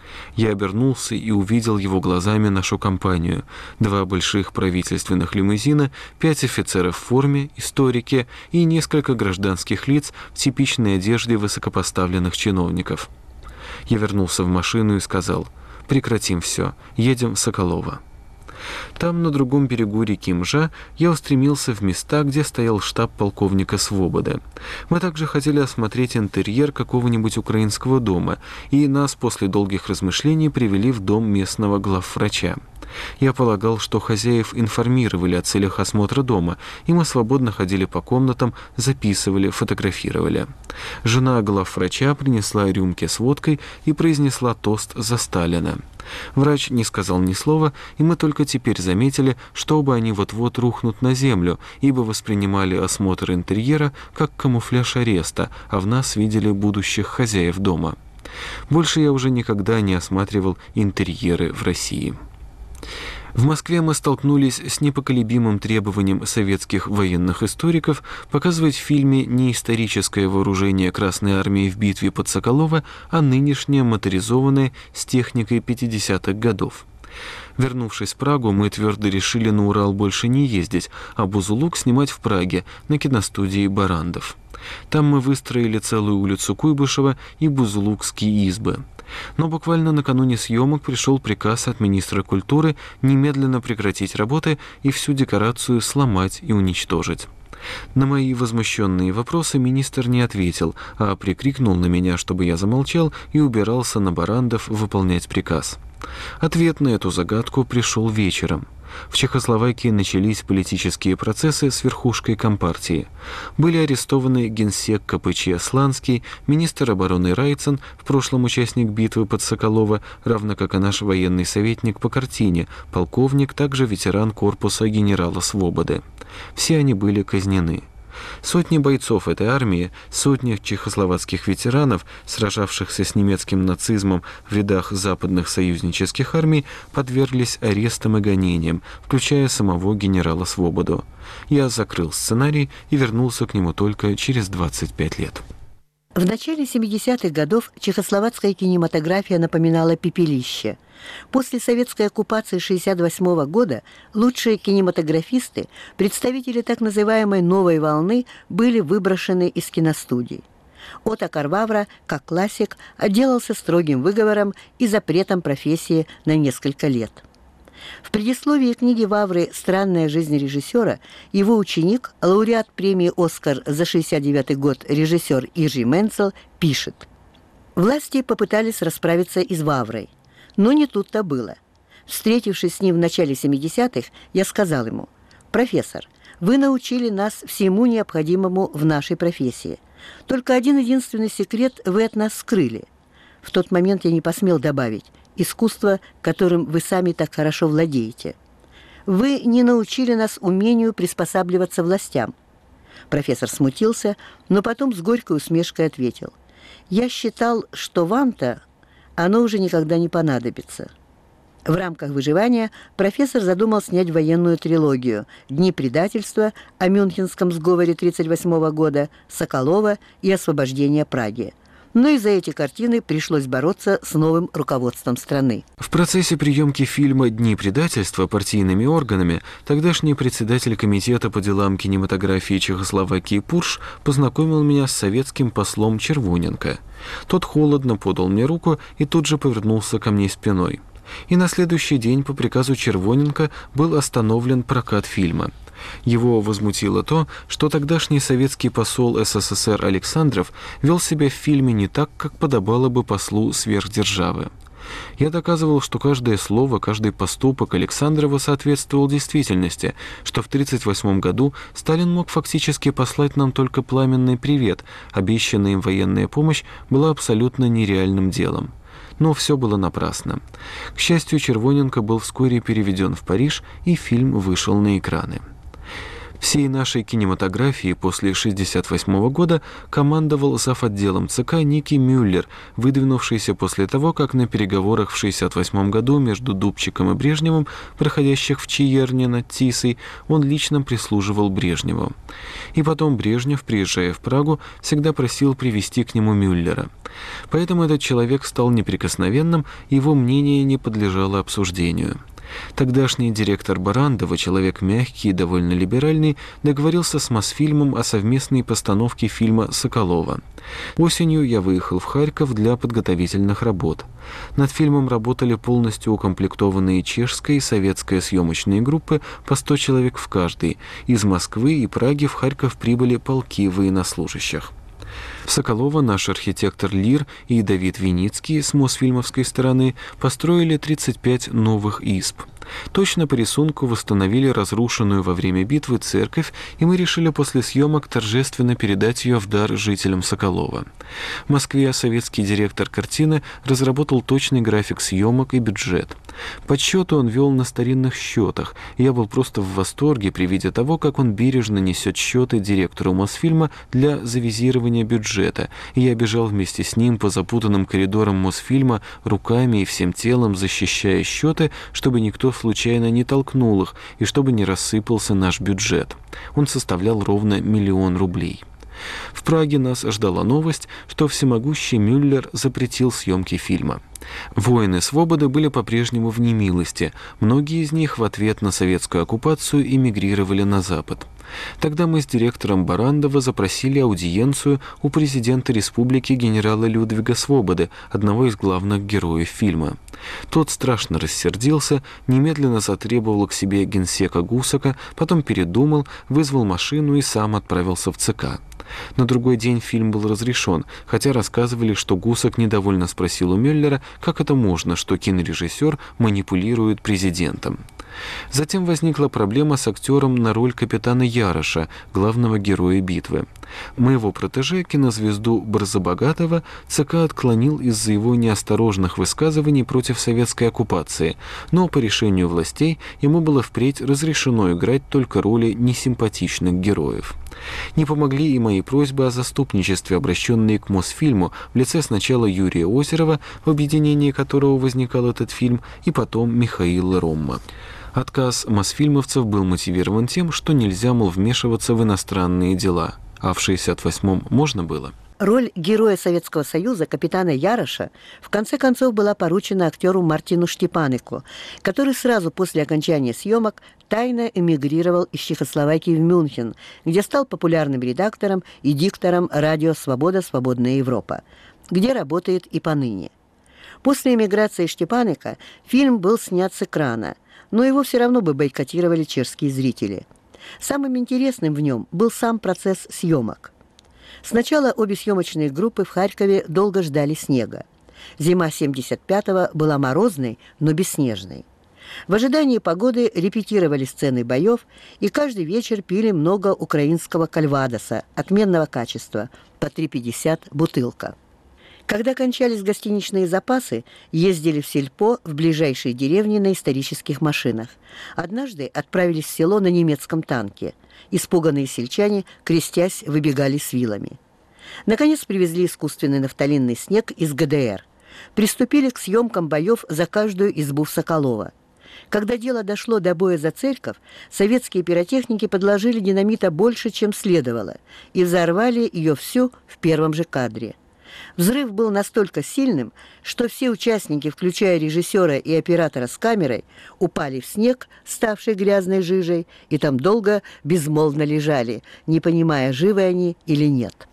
Я обернулся и увидел его глазами нашу компанию. Два больших правительственных лимузина, пять офицеров в форме, историки и несколько гражданских лиц в типичной одежде высокопоставленных чиновников. Я вернулся в машину и сказал: «Прекратим все, едем в Соколово». Там, на другом берегу реки Мжа, я устремился в места, где стоял штаб полковника Свободы. Мы также хотели осмотреть интерьер какого-нибудь украинского дома, и нас после долгих размышлений привели в дом местного главврача. Я полагал, что хозяев информировали о целях осмотра дома, и мы свободно ходили по комнатам, записывали, фотографировали. Жена главврача принесла рюмки с водкой и произнесла тост за Сталина. Врач не сказал ни слова, и мы только теперь заметили, что оба они вот-вот рухнут на землю, ибо воспринимали осмотр интерьера как камуфляж ареста, а в нас видели будущих хозяев дома. Больше я уже никогда не осматривал интерьеры в России. В Москве мы столкнулись с непоколебимым требованием советских военных историков показывать в фильме не историческое вооружение Красной Армии в битве под Соколово, а нынешнее моторизованное с техникой пятидесятых годов. Вернувшись в Прагу, мы твердо решили на Урал больше не ездить, а Бузулук снимать в Праге на киностудии «Барандов». Там мы выстроили целую улицу Куйбышева и бузулукские избы. Но буквально накануне съемок пришел приказ от министра культуры немедленно прекратить работы и всю декорацию сломать и уничтожить. На мои возмущенные вопросы министр не ответил, а прикрикнул на меня, чтобы я замолчал, и убирался на Барандов выполнять приказ. Ответ на эту загадку пришел вечером. В Чехословакии начались политические процессы с верхушкой Компартии. Были арестованы генсек ка пэ че Сланский, министр обороны Райцен, в прошлом участник битвы под Соколово, равно как и наш военный советник по картине, полковник, также ветеран корпуса генерала Свободы. Все они были казнены. Сотни бойцов этой армии, сотни чехословацких ветеранов, сражавшихся с немецким нацизмом в рядах западных союзнических армий, подверглись арестам и гонениям, включая самого генерала Свободу. Я закрыл сценарий и вернулся к нему только через двадцать пять лет. В начале семидесятых годов чехословацкая кинематография напоминала пепелище. После советской оккупации шестьдесят восьмого года лучшие кинематографисты, представители так называемой «новой волны», были выброшены из киностудий. Отокар Вавра, как классик, отделался строгим выговором и запретом профессии на несколько лет. В предисловии книги Вавры «Странная жизнь режиссера» его ученик, лауреат премии «Оскар» за шестьдесят девятый год режиссер Иржи Менцел пишет: «Власти попытались расправиться и с Ваврой, но не тут-то было. Встретившись с ним в начале семидесятых, я сказал ему: профессор, вы научили нас всему необходимому в нашей профессии. Только один единственный секрет вы от нас скрыли. В тот момент я не посмел добавить: искусство, которым вы сами так хорошо владеете. Вы не научили нас умению приспосабливаться властям». Профессор смутился, но потом с горькой усмешкой ответил: «Я считал, что вам-то оно уже никогда не понадобится». В рамках выживания профессор задумал снять военную трилогию «Дни предательства», о Мюнхенском сговоре тридцать восьмого года, Соколова и освобождение Праги. Но из-за эти картины пришлось бороться с новым руководством страны. В процессе приемки фильма «Дни предательства» партийными органами тогдашний председатель комитета по делам кинематографии Чехословакии Пурш познакомил меня с советским послом Червоненко. Тот холодно подал мне руку и тут же повернулся ко мне спиной. И на следующий день по приказу Червоненко был остановлен прокат фильма. Его возмутило то, что тогдашний советский посол эс эс эс эр Александров вел себя в фильме не так, как подобало бы послу сверхдержавы. Я доказывал, что каждое слово, каждый поступок Александрова соответствовал действительности, что в тысяча девятьсот тридцать восьмом году Сталин мог фактически послать нам только пламенный привет, обещанная им военная помощь была абсолютно нереальным делом. Но все было напрасно. К счастью, Червоненко был вскоре переведен в Париж, и фильм вышел на экраны. Всей нашей кинематографии после шестьдесят восьмого года командовал зав.отделом ЦК некий Мюллер, выдвинувшийся после того, как на переговорах в шестьдесят восьмом году между Дубчиком и Брежневым, проходящих в Чиерне над Тисой, он лично прислуживал Брежневу. И потом Брежнев, приезжая в Прагу, всегда просил привести к нему Мюллера. Поэтому этот человек стал неприкосновенным, его мнение не подлежало обсуждению. Тогдашний директор Барандова, человек мягкий и довольно либеральный, договорился с Мосфильмом о совместной постановке фильма «Соколова». Осенью я выехал в Харьков для подготовительных работ. Над фильмом работали полностью укомплектованные чешская и советская съемочные группы по сто человек в каждой. Из Москвы и Праги в Харьков прибыли полки военнослужащих. Соколова наш архитектор Лир и Давид Виницкий с Мосфильмовской стороны построили тридцать пять новых изб. Точно по рисунку восстановили разрушенную во время битвы церковь, и мы решили после съемок торжественно передать ее в дар жителям Соколова. В Москве советский директор картины разработал точный график съемок и бюджет. Подсчеты он вел на старинных счетах, и я был просто в восторге при виде того, как он бережно несет счеты директору Мосфильма для завизирования бюджета, и я бежал вместе с ним по запутанным коридорам Мосфильма, руками и всем телом защищая счеты, чтобы никто случайно не толкнул их и чтобы не рассыпался наш бюджет. Он составлял ровно миллион рублей. В Праге нас ждала новость, что всемогущий Мюллер запретил съемки фильма. Воины свободы были по-прежнему в немилости, многие из них в ответ на советскую оккупацию эмигрировали на Запад. Тогда мы с директором Барандова запросили аудиенцию у президента республики генерала Людвига Свободы, одного из главных героев фильма. Тот страшно рассердился, немедленно затребовал к себе генсека Гусака, потом передумал, вызвал машину и сам отправился в ЦК. На другой день фильм был разрешен, хотя рассказывали, что Гусак недовольно спросил у Мюллера, как это можно, что кинорежиссер манипулирует президентом. Затем возникла проблема с актером на роль капитана Яроша, главного героя битвы. Моего протеже, кинозвезду Барзабагатова, ЦК отклонил из-за его неосторожных высказываний против советской оккупации, но по решению властей ему было впредь разрешено играть только роли несимпатичных героев. Не помогли и мои просьбы о заступничестве, обращенные к Мосфильму в лице сначала Юрия Озерова, в объединении которого возникал этот фильм, и потом Михаила Ромма. Отказ мосфильмовцев был мотивирован тем, что нельзя, мол, вмешиваться в иностранные дела, а в шестьдесят восьмом можно было. Роль героя Советского Союза, капитана Яроша, в конце концов была поручена актеру Мартину Штепанику, который сразу после окончания съемок тайно эмигрировал из Чехословакии в Мюнхен, где стал популярным редактором и диктором радио «Свобода. Свободная Европа», где работает и поныне. После эмиграции Штепаника фильм был снят с экрана, но его все равно бы бойкотировали чешские зрители. Самым интересным в нем был сам процесс съемок. Сначала обе съемочные группы в Харькове долго ждали снега. Зима семьдесят пятого была морозной, но бесснежной. В ожидании погоды репетировали сцены боев и каждый вечер пили много украинского кальвадоса отменного качества, по три пятьдесят бутылка. Когда кончались гостиничные запасы, ездили в сельпо в ближайшие деревни на исторических машинах. Однажды отправились в село на немецком танке. Испуганные сельчане, крестясь, выбегали с вилами. Наконец привезли искусственный нафталинный снег из ГДР. Приступили к съемкам боев за каждую избу в Соколово. Когда дело дошло до боя за церковь, советские пиротехники подложили динамита больше, чем следовало, и взорвали ее всю в первом же кадре. Взрыв был настолько сильным, что все участники, включая режиссера и оператора с камерой, упали в снег, ставший грязной жижей, и там долго безмолвно лежали, не понимая, живы они или нет.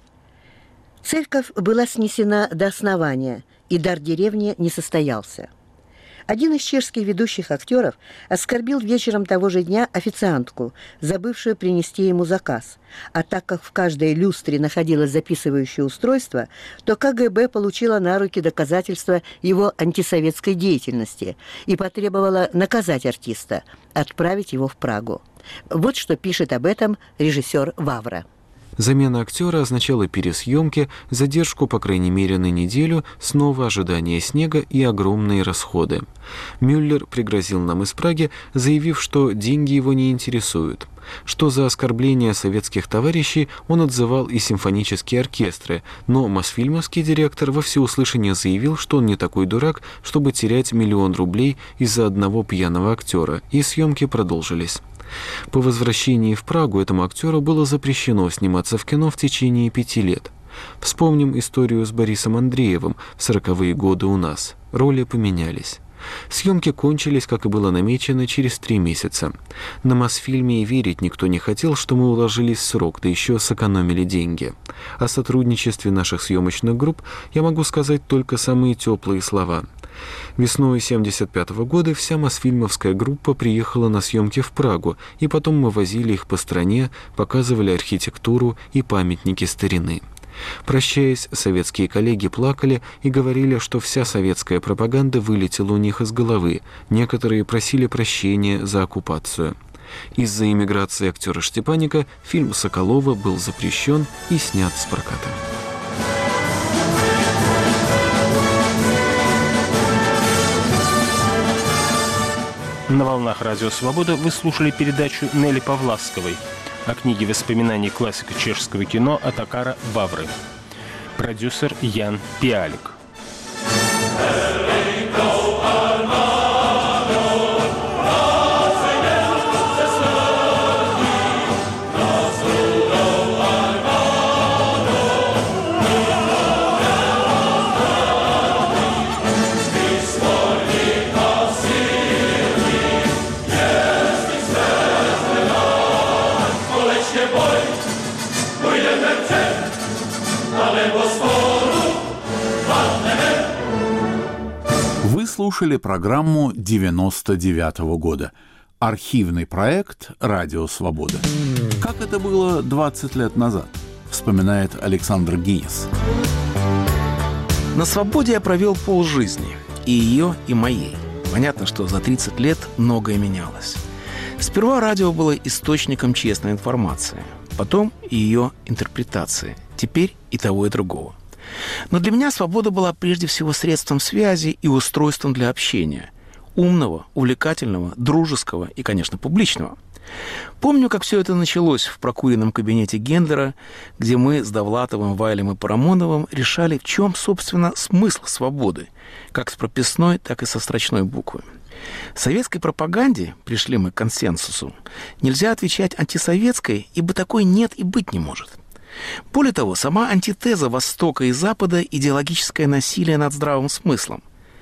Церковь была снесена до основания, и дар деревни не состоялся. Один из чешских ведущих актеров оскорбил вечером того же дня официантку, забывшую принести ему заказ. А так как в каждой люстре находилось записывающее устройство, то КГБ получила на руки доказательства его антисоветской деятельности и потребовала наказать артиста, отправить его в Прагу. Вот что пишет об этом режиссер Вавра. Замена актера означала пересъемки, задержку, по крайней мере, на неделю, снова ожидание снега и огромные расходы. Мюллер пригрозил нам из Праги, заявив, что деньги его не интересуют. что за оскорбление советских товарищей он отзывал и симфонические оркестры, но мосфильмовский директор во всеуслышание заявил, что он не такой дурак, чтобы терять миллион рублей из-за одного пьяного актера, и съемки продолжились. По возвращении в Прагу этому актеру было запрещено сниматься в кино в течение пяти лет. Вспомним историю с Борисом Андреевым в сороковые годы у нас. Роли поменялись. Съемки кончились, как и было намечено, через три месяца. На Мосфильме и верить никто не хотел, что мы уложились в срок, да еще сэкономили деньги. О сотрудничестве наших съемочных групп я могу сказать только самые теплые слова. Весной семьдесят пятого года вся мосфильмовская группа приехала на съемки в Прагу, и потом мы возили их по стране, показывали архитектуру и памятники старины. Прощаясь, советские коллеги плакали и говорили, что вся советская пропаганда вылетела у них из головы. Некоторые просили прощения за оккупацию. Из-за эмиграции актера Штепаника фильм Соколова был запрещен и снят с проката. На волнах Радио Свобода вы слушали передачу Нелли Павлавской о книге воспоминаний классика чешского кино Отакара Вавры. Продюсер Ян Пиалик. Вы слушали программу девяносто девятого года. Архивный проект «Радио Свобода». Как это было двадцать лет назад, вспоминает Александр Гинис. На свободе я провел полжизни. И ее, и моей. Понятно, что за тридцать лет многое менялось. Сперва радио было источником честной информации. Потом и ее интерпретации. Теперь и того, и другого. Но для меня свобода была прежде всего средством связи и устройством для общения. Умного, увлекательного, дружеского и, конечно, публичного. Помню, как все это началось в прокуренном кабинете Гендера, где мы с Довлатовым, Вайлем и Парамоновым решали, в чем, собственно, смысл свободы, как с прописной, так и со строчной буквы. В советской пропаганде, пришли мы к консенсусу, нельзя отвечать антисоветской, ибо такой нет и быть не может. Более того, сама антитеза Востока и Запада – идеологическое насилие над здравым смыслом.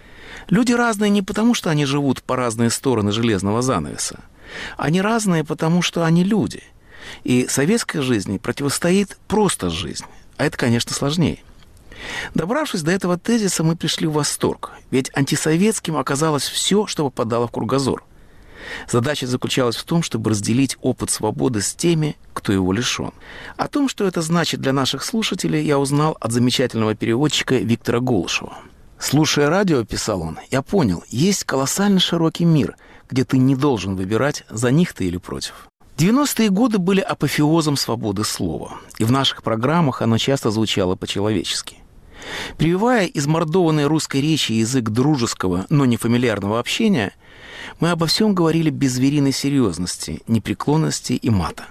Люди разные не потому, что они живут по разные стороны железного занавеса. Они разные, потому что они люди. И советской жизни противостоит просто жизнь. А это, конечно, сложнее. Добравшись до этого тезиса, мы пришли в восторг. Ведь антисоветским оказалось все, что попадало в кругозор. Задача заключалась в том, чтобы разделить опыт свободы с теми, кто его лишен. О том, что это значит для наших слушателей, я узнал от замечательного переводчика Виктора Голышева. «Слушая радио, — писал он, — я понял, есть колоссально широкий мир, где ты не должен выбирать, за них ты или против». девяностые годы были апофеозом свободы слова, и в наших программах оно часто звучало по-человечески. Прививая измордованной русской речи язык дружеского, но не фамильярного общения, мы обо всем говорили без звериной серьезности, непреклонности и мата.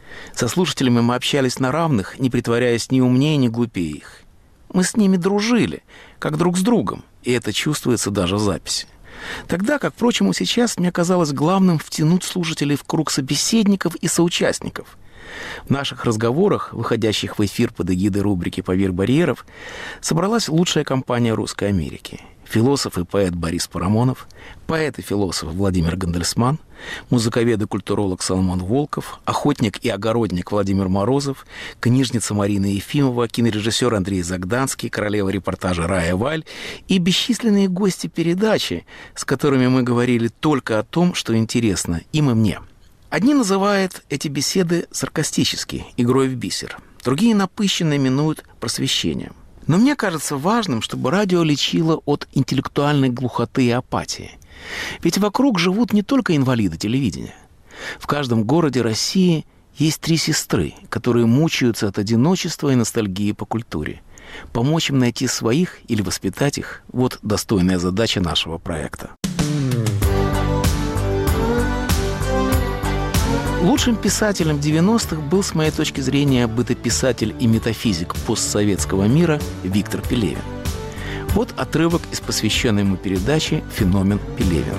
Со слушателями мы общались на равных, не притворяясь ни умнее, ни глупее их. Мы с ними дружили, как друг с другом, и это чувствуется даже в записи. Тогда, как, впрочем, и сейчас, мне казалось главным втянуть слушателей в круг собеседников и соучастников. В наших разговорах, выходящих в эфир под эгидой рубрики «Поверх барьеров», собралась лучшая компания Русской Америки. Философ и поэт Борис Парамонов, поэт и философ Владимир Гандельсман, музыковед и культуролог Соломон Волков, охотник и огородник Владимир Морозов, книжница Марина Ефимова, кинорежиссер Андрей Загданский, королева репортажа Рая Валь и бесчисленные гости передачи, с которыми мы говорили только о том, что интересно им и мне. Одни называют эти беседы саркастически, игрой в бисер, другие напыщенно именуют просвещением. Но мне кажется важным, чтобы радио лечило от интеллектуальной глухоты и апатии. Ведь вокруг живут не только инвалиды телевидения. В каждом городе России есть три сестры, которые мучаются от одиночества и ностальгии по культуре. Помочь им найти своих или воспитать их – вот достойная задача нашего проекта. Лучшим писателем девяностых был, с моей точки зрения, бытописатель и метафизик постсоветского мира Виктор Пелевин. Вот отрывок из посвященной ему передачи «Феномен Пелевина».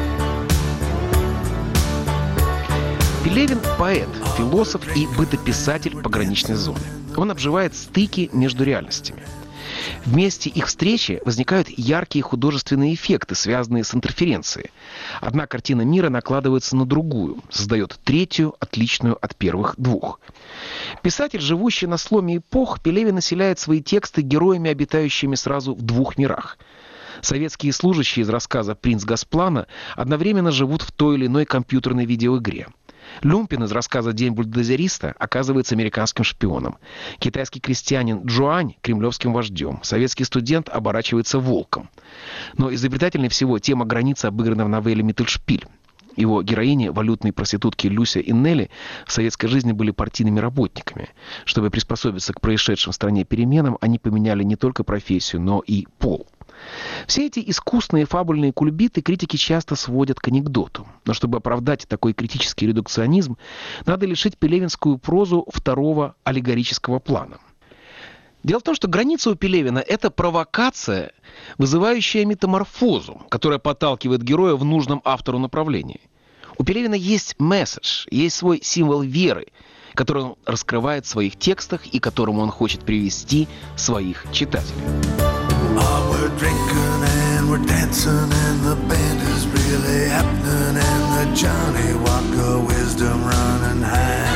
Пелевин – поэт, философ и бытописатель пограничной зоны. Он обживает стыки между реальностями. В месте их встречи возникают яркие художественные эффекты, связанные с интерференцией. Одна картина мира накладывается на другую, создает третью, отличную от первых двух. Писатель, живущий на сломе эпох, Пелевин населяет свои тексты героями, обитающими сразу в двух мирах. Советские служащие из рассказа «Принц Госплана» одновременно живут в той или иной компьютерной видеоигре. Люмпин из рассказа «День бульдозериста» оказывается американским шпионом. Китайский крестьянин Джуань – кремлевским вождем. Советский студент оборачивается волком. Но изобретательнее всего тема границы обыграна в новелле «Миттельшпиль». Его героини, валютные проститутки Люся и Нелли, в советской жизни были партийными работниками. Чтобы приспособиться к происшедшим в стране переменам, они поменяли не только профессию, но и пол. Все эти искусные фабульные кульбиты критики часто сводят к анекдоту. Но чтобы оправдать такой критический редукционизм, надо лишить пелевинскую прозу второго аллегорического плана. Дело в том, что граница у Пелевина – это провокация, вызывающая метаморфозу, которая подталкивает героя в нужном автору направлении. У Пелевина есть месседж, есть свой символ веры, который он раскрывает в своих текстах и к которому он хочет привести своих читателей. We're drinking and we're dancing and the band is really happening and the Johnny Walker wisdom running high.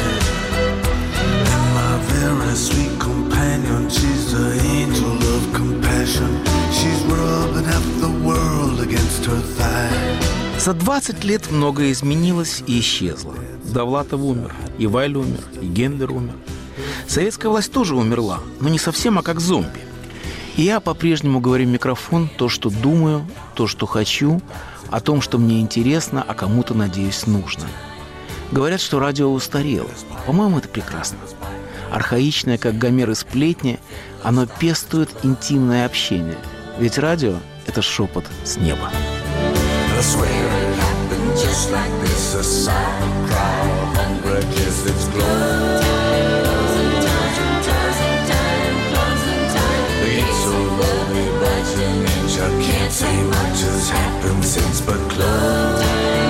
And my very sweet companion, she's the angel of compassion. She's rubbing half the world against her thigh. За двадцать лет многое изменилось и исчезло. Довлатов умер, и Вайль умер, и Гендлер умер. Советская власть тоже умерла, но не совсем, а как зомби. И я по-прежнему говорю в микрофон то, что думаю, то, что хочу, о том, что мне интересно, а кому-то, надеюсь, нужно. Говорят, что радио устарело. По-моему, это прекрасно. Архаичное, как Гомер и сплетни, оно пестует интимное общение. Ведь радио – это шепот с неба. I can't say much has happened since but close.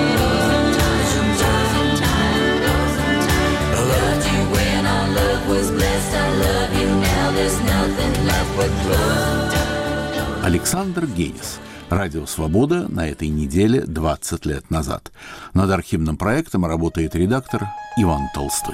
I loved you when our love was blessed. I love you now, there's nothing left but close. Александр Генис. Радио «Свобода» на этой неделе двадцать лет назад. Над архивным проектом работает редактор Иван Толстой.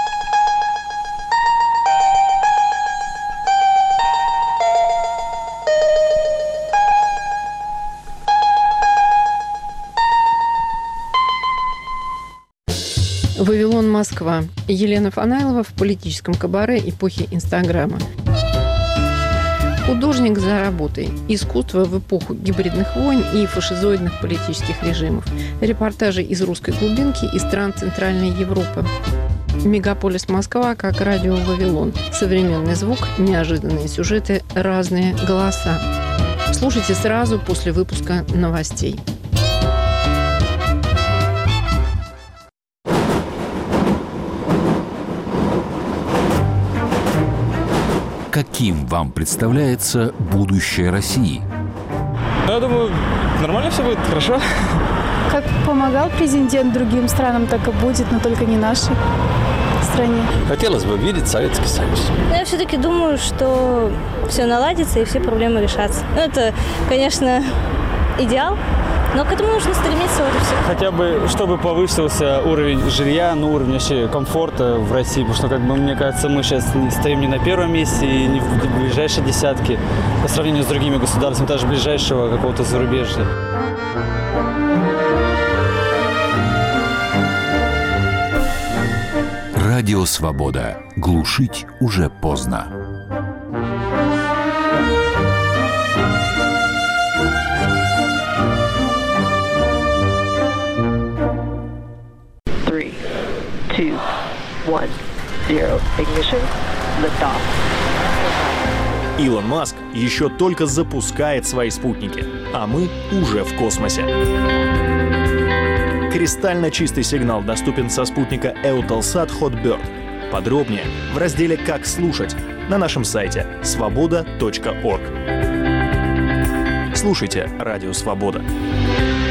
«Вавилон, Москва». Елена Фанайлова в политическом кабаре эпохи Инстаграма. Художник за работой. Искусство в эпоху гибридных войн и фашизоидных политических режимов. Репортажи из русской глубинки и стран Центральной Европы. Мегаполис Москва как радио «Вавилон». Современный звук, неожиданные сюжеты, разные голоса. Слушайте сразу после выпуска новостей. Каким вам представляется будущее России? Я думаю, нормально все будет, хорошо. Как помогал президент другим странам, так и будет, но только не нашей стране. Хотелось бы видеть Советский Союз. Я все-таки думаю, что все наладится и все проблемы решатся. Ну, это, конечно, идеал, но к этому нужно стремиться вот и все. Хотя бы, чтобы повысился уровень жилья, ну, уровень вообще комфорта в России, потому что, как бы, мне кажется, мы сейчас стоим не на первом месте и не в ближайшей десятке по сравнению с другими государствами, даже ближайшего какого-то зарубежья. Радио «Свобода». Глушить уже поздно. Three, two, one, zero. Ignition. Liftoff. Илон Маск еще только запускает свои спутники, а мы уже в космосе. Кристально чистый сигнал доступен со спутника Eutelsat Hotbird. Подробнее в разделе «Как слушать» на нашем сайте свобода точка орг. Слушайте «Радио Свобода».